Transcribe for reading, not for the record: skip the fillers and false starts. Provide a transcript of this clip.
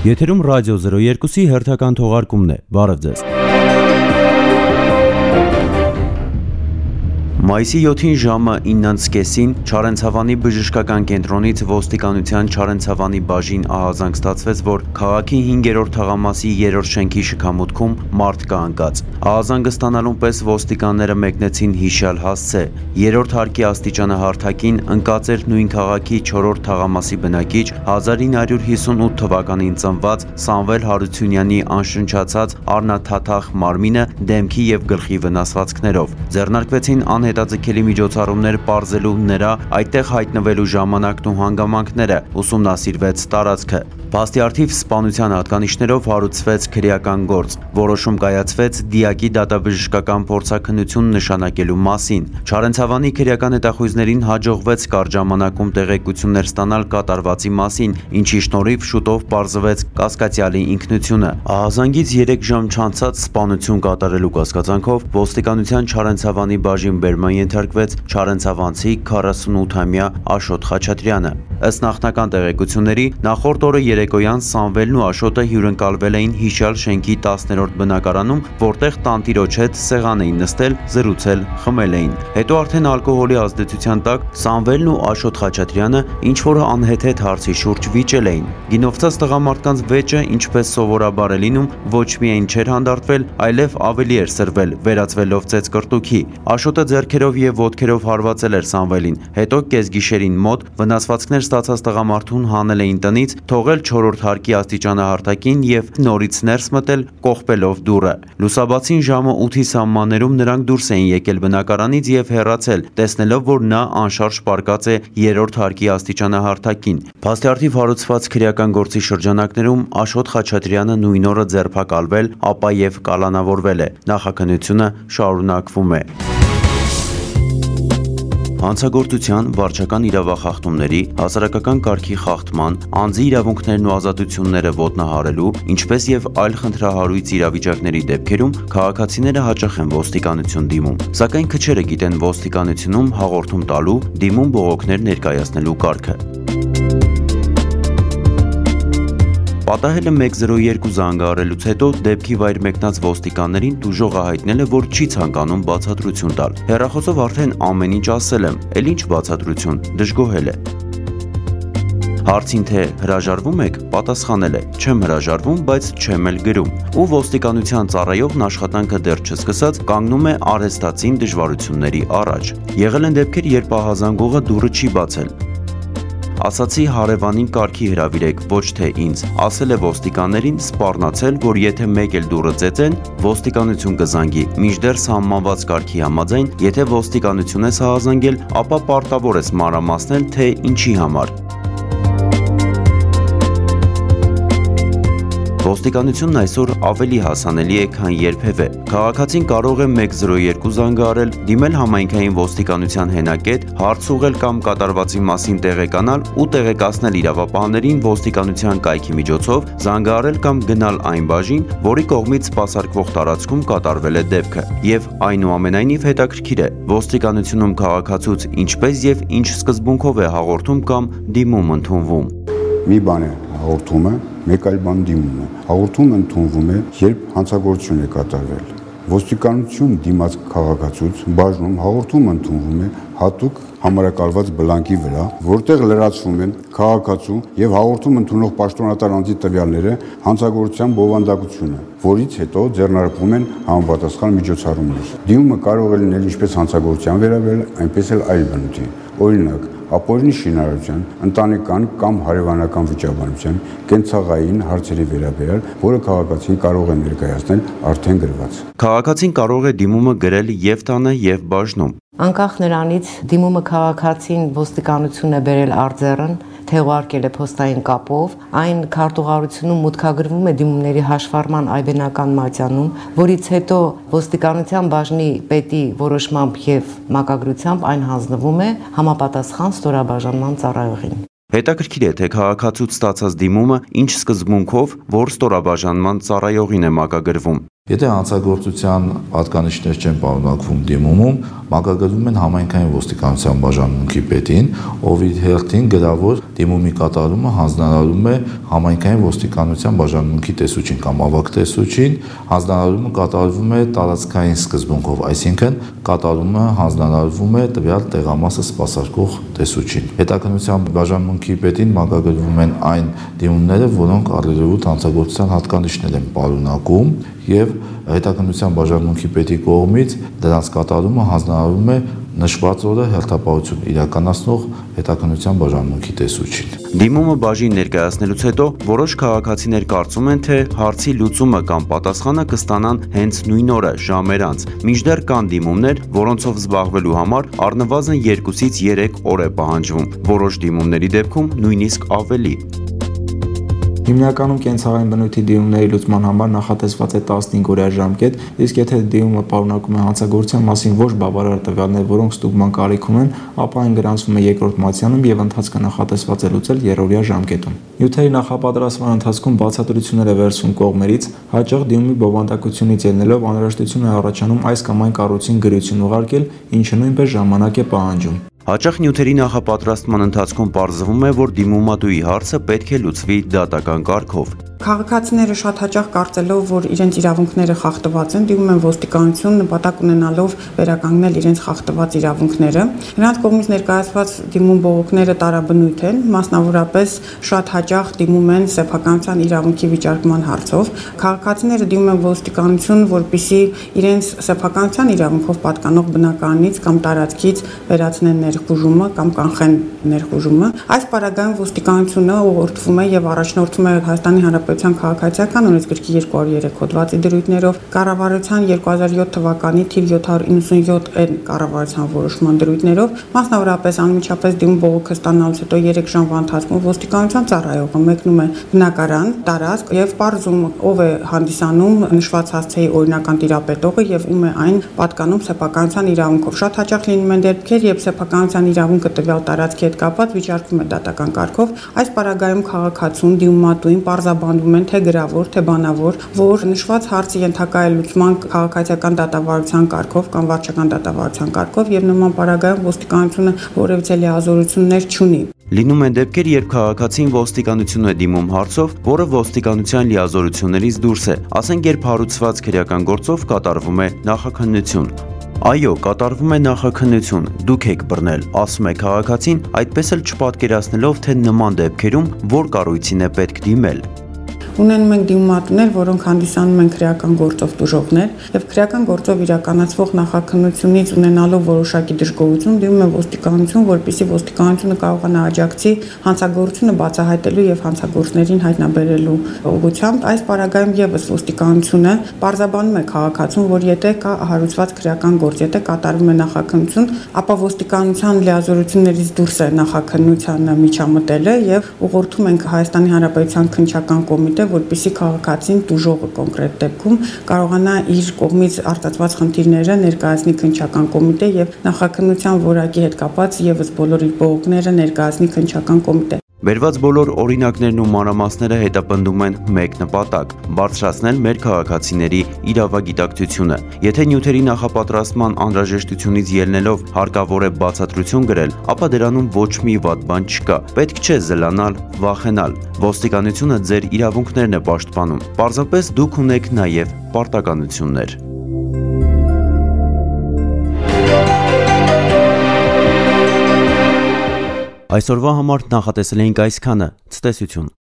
Եթերում ռադիո 02-ի հերթական թողարկումն է, բարև ձեզ։ Մայիսի 7-ին ժամը 9:30-ին Չարենցավանի բժշկական կենտրոնից ոստիկանության Չարենցավանի բաժին ահազանգ ստացվեց, որ քաղաքի 5-րդ թաղամասի 3-րդ շենքի շքամուտքում մարդ կա ընկած։ Ահազանգը ստանալուն պես ոստիկանները մեկնեցին հիշյալ հասցե։ 3-րդ հարկի աստիճանը հարթակին ընկած էր նույն քաղաքի 4-րդ թաղամասի բնակիչ 1958 թվականին ծնված Սամվել Հարությունյանի անշնչացած առնաթաթախ մարմինը դեմքի եւ գլխի վնասվածքներով։ Ձեռնարկվեցին հետաձգելի միջոցառումներ պարզելու նրա այդտեղ հայտնվելու ժամանակն ու հանգամանքները, ուսումնասիրվեց տարածքը։ Փաստի առթիվ սպանության հատկանիշներով հարուցվեց քրեական գործ, որոշում կայացվեց դիակի դատաբժշկական փորձաքննություն նշանակելու մասին։ Չարենցավանի քրեական հետախույզներին հաջողվեց կարճ ժամանակում տեղեկություններ ստանալ կատարվածի մասին, ինչի շնորհիվ շուտով պարզվեց կասկածյալի ինքնությունը։ Ահազանգից 3 ժամ չանցած սպանություն կատարելու կասկածանքով ոստիկանության Չարենցավանի բաժին բերման ենթարկվեց չարենցավանցի 48-ամյա Աշոտ Խաչատրյանը։ Ըստ նախնական տեղեկությունների, նախորդ օրը երեկոյան Սամվելն ու Աշոտը հյուրընկալվել էին հիշյալ շենքի 10-րդ բնակարանում, որտեղ տանտիրոջ հետ սեղան էին նստել, զրուցել, խմել էին։ Հետո արդեն ալկոհոլի ազդեցության տակ Սամվելն ու Աշոտ Խաչատրյանը ինչ-որ անհեթեթ հարցի շուրջ վիճել էին։ Գինովցած տղամարդկանց վեճը, ինչպես սովորաբար է լինում, ոչ միայն չէր հանդարտվել, այլև ավելի էր սրվել, վերածվելով ծեծկռտուքի։ Աշոտը ձեռքերով եւ ոտքերով հարվածել էր Սամվելին, հետո կեսգիշերին մոտ վնասվածքներ ստացած տղամարդուն հանել էին տնից, թողել 4-րդ հարկի աստիճանը հարթակին եւ նորից ներս մտել, կողպելով դուռը։ Լուսաբացին ժամը 8-ի սահմաններում նրանք դուրս էին եկել բնակարանից եւ հեռացել, տեսնելով, որ նա անշարժ պառկած է 3-րդ հարկի աստիճանը հարթակին։ Փաստի առթիվ հարուցված քրեական գործի շրջանակներում Աշոտ Խաչատրյանը նույն օրը ձերբակալվել, ապա եւ կալանավորվել է։ Նախաքննությունը շարունակվում է։ Հանցագործության, վարչական իրավախախտումների, հասարակական կարգի խախտման, անձի իրավունքներն ու ազատությունները ոտնահարելու, ինչպես եւ այլ խնդրահարույց իրավիճակների դեպքերում քաղաքացիները հաճախ են ոստիկանություն դիմում, սակայն քչերը գիտեն ոստիկանությունում հաղորդում տալու, դիմում բողոքներ ներկայացնելու կարգը։ Պատահելը 102 զանգահարելուց հետո դեպքի վայր մեկնած ոստիկաններին տուժողը հայտնել է, որ չի ցանկանում բացատրություն տալ։ Հեռախոսով արդեն ամեն ինչ ասել եմ, էլ ինչ բացատրություն, դժգոհել է։ Հարցին թե հրաժարվում եք, պատասխանել է. չեմ հրաժարվում, բայց չեմ էլ գրում։ Ու ոստիկանության ծառայողն աշխատանքը դեռ չսկսած կանգնում է արհեստացին դժվարությունների առաջ։ Եղել են դեպքեր, երբ ահազանգողը դուռը չի բացել։ Ասացի հարևանին կարգի հրավիրեք, ոչ թե ինձ, ասել է ոստիկաններին, սպառնացել, որ եթե մեկ էլ դուռը ծեծեն, ոստիկանություն կզանգի, մինչդեռ սահմանված կարգի համաձայն, եթե ոստիկանություն ես հրաժարվել, ապա պարտավոր ես մանրամասնել, թե ինչի համար։ Ոստիկանությունն այսօր ավելի հասանելի է, քան երբևէ։ Քաղաքացին կարող է 102 զանգահարել, դիմել համայնքային ոստիկանության հենակետ, հարց ուղղել կամ կատարվածի մասին տեղեկանալ ու տեղեկացնել իրավապահներին ոստիկանության կայքի միջոցով, զանգահարել կամ գնալ այն բաժին, որի կողմից սպասարկվող տարածքում կատարվել է դեպքը։ Եվ այնուամենայնիվ հետաքրքիր է, ոստիկանությունում քաղաքացուց ինչպես եւ ինչ սկզբունքով է հաղորդում կամ դիմում ընդունվում։ Մի բան է հաղորդումը, մեկ այլ բան դիմումը։ Հաղորդումը ընդունվում է, երբ հանցագործություն է կատարվել։ Ոստիկանություն դիմաց քաղաքացուց բաժնում հաղորդումը ընդունվում է հատուկ համարակալված բլանկի վրա, որտեղ լրացվում են քաղաքացու եւ հաղորդում ընդունող պաշտոնատար անձի տվյալները, հանցագործության բովանդակությունը, որից հետո ձեռնարկվում են համապատասխան միջոցառումներ։ Դիմումը կարող է լինել ինչպես հանցագործության վերաբերյալ, այնպես էլ այլ բնույթի։ Օրինակ, ապօրինի շինարարության, ընտանեկան կամ հարևանական վիճաբանության, կենցաղային հարցերի վերաբերյալ, որը քաղաքացին կարող է ներկայացնել արդեն գրված։ Քաղաքացին կարող է դիմումը գրել եւ տանը եւ բաժնում։ Անկախ նրանից դիմումը քաղաքացին ոստիկանություն է բերել արձեռն, թե ուղարկել է փոստային կապով, այն քարտուղարությունում մուտքագրվում է դիմումների հաշվառման այբենական մատյանում, որից հետո ոստիկանության բաժնի պետի որոշմամբ եւ մակագրությամբ այն հանձնվում է համապատասխան ստորաբաժանման ծառայողին։ Հետաքրքիր է, թե քաղաքացուց ստացած դիմումը ինչ սկզբունքով, որ ստորաբաժանման ծառայողին է մակագրվում։ Եթե հանցագործության պատկանիշներ չեն պարունակվում դիմումում, մակագրվում են համայնքային ոստիկանության բաժանմունքի պետին, ով իր հերթին գրավոր դիմումի կատարումը հանձնարարում է համայնքային ոստիկանության բաժանմունքի տեսուչին կամ ավագ տեսուչին, հանձնարարումը կատարվում է տարածքային սկզբունքով, այսինքն կատարումը հանձնարարվում է տվյալ տեղամասը սպասարկող տեսուչին։ Հետաքննության բաժանմունքի պետին մակագրվում են այն դիմումները, որոնք առերևույթ հանցագործության հատկանիշներ են պարունակում եւ հետաքննության բաժանմունքի պետի կողմից դրանց կատարումը հանձնարարվում է նշված օրը հերթապահություն իրականացնող հետաքննության բաժանմունքի տեսուչին։ Դիմումը բաժին ներկայացնելուց հետո որոշ քաղաքացիներ կարծում են, թե հարցի լուծումը կամ պատասխանը կստանան հենց նույն օրը ժամեր անց, մինչդեռ կան դիմումներ, որոնցով զբաղվելու համար առնվազն 2-ից 3 օր է պահանջվում, որոշ դիմումների դեպքում նույնիսկ ավելի։ Հիմնականում կենցաղային բնույթի դիմումների լուծման համար նախատեսված է 15-օրյա ժամկետ, իսկ եթե դիմումը պարունակում է հանցագործության մասին ոչ բավարար տվյալներ, որոնք ստուգման կարիք ունեն, ապա այն գրանցվում է երկրորդ մատյանում եւ ընթացքը նախատեսված է լուծել 3-օրյա ժամկետում։ Նյութերի նախապատրաստման ընթացքում բացատրություններ է վերցվում կողմերից, հաճախ դիմումի բովանդակությունից ելնելով անհրաժեշտություն է առաջանում այս կամ այն կառույցին գրություն ուղարկել, ինչը նույնպես ժամանակ է պահանջում։ Հաճախ նյութերի նախապատրաստման ընթացքում պարզվում է, որ դիմումատուի հարցը պետք է լուծվի դատական կարգով։ Քաղաքացիները շատ հաճախ կարծելով, որ իրենց իրավունքները խախտված են, դիմում են ոստիկանություն նպատակ ունենալով վերականգնել իրենց խախտված իրավունքները։ Նրանց կողմից ներկայացված դիմում բողոքները տարաբնույթ են, մասնավորապես շատ հաճախ դիմում են սեփականության իրավունքի վիճարկման հարցով։ Քաղաքացիները դիմում են ոստիկանություն, որպեսզի իրենց սեփականության իրավունքով պատկանող բնակարանից կամ տարածքից վերացնեն ներխուժումը կամ կանխեն ներխուժումը։ Այս պարագայում ոստիկանությունը ուղղորդվում է եւ առաջնորդվում է Հայաստանի Հանրապետության քաղաքացիական օրենսգրքի 203 հոդվածի դրույթներով կառավարության 2007 թվականի թիվ 797 կառավարության որոշման դրույթներով, մասնավորապես անմիջապես դիմում բողոքը ստանալուց հետո 3 ժամվա ընթացքում ոստիկանության ծառայողը մեկնում է բնակարան, տարածք եւ պարզում ով է հանդիսանում նշված հասցեի օրինական տիրապետողը եւ ում է այն պատկանում սեփականության իրավունքով։ Շատ հաճախ լինում են դեպքեր, երբ սեփականության իրավունքը տվյալ տարածքի հետ կապված վիճարկվում է դատական կարգով։ Այս պարագայում քաղաքացուն դիմումատուին պարզաբանվում են թե գրավոր, թե բանավոր, որ նշված հարցը ենթակա է լուծման քաղաքացիական դատավարության կարգով կամ վարչական դատավարության կարգով եւ նման պարագայում ոստիկանությունը որևիցե լիազորություններ չունի։ Լինում են դեպքեր, երբ քաղաքացին ոստիկանություն է դիմում հարցով, որը ոստիկանության լիազորություններից դուրս է, ասենք երբ հարուցված քրեական գործով կատարվում է նախաքննություն։ Այո, կատարվում է նախաքննություն, դուք եք բռնել, ասում է քաղաքացին, այդպես էլ չպատկերացնելով, թե նման դեպքերում որ կառույցին է պետք դիմել։ Ունենում ենք դիմումատուներ, որոնք հանդիսանում են քրեական գործով տուժողներ եւ քրեական գործով իրականացվող նախաքննությունից ունենալով որոշակի դժգոհություն դիմում են ոստիկանություն, որպեսզի ոստիկանությունը կարողանա աջակցի հանցագործությունը բացահայտելու եւ հանցագործներին հայտնաբերելու ուղղությամբ։ Այս պարագայում եւս ոստիկանությունը պարզաբանում է քաղաքացուն, որ եթե կա հարուցված քրեական գործ, եթե կատարվում է նախաքննություն, ապա ոստիկանության լիազորություններից դուրս է նախաքննության միջամտելը եւ ուղղորդում ենք Հայաստանի Հանրապետության քննչական կոմիտե, որպեսզի քաղաքացին տուժողը կոնկրետ դեպքում կարողանա իր կողմից արտացված խնդիրները ներկայացնի քննչական կոմիտե եւ նախաքննության որակի հետ կապված եւս բոլոր իր բողոքները ներկայացնի քննչական կոմիտե։ Բերված բոլոր օրինակներն ու մանրամասները հետապնդում են մեկ նպատակ՝ բարձրացնել մեր քաղաքացիների իրավագիտակցությունը։ Եթե նյութերի նախապատրաստման անհրաժեշտությունից ելնելով հարկավոր է բացատրություն գրել, ապա դրանում ոչ մի վատ բան չկա։ Պետք չէ զլանալ, վախենալ։ Ոստիկանությունը ձեր իրավունքներն է պաշտպանում։ Պարզապես դուք ունեք նաև պարտականություններ։ Այսօրվա համար նախատեսել էինք այսքանը։ Ցտեսություն։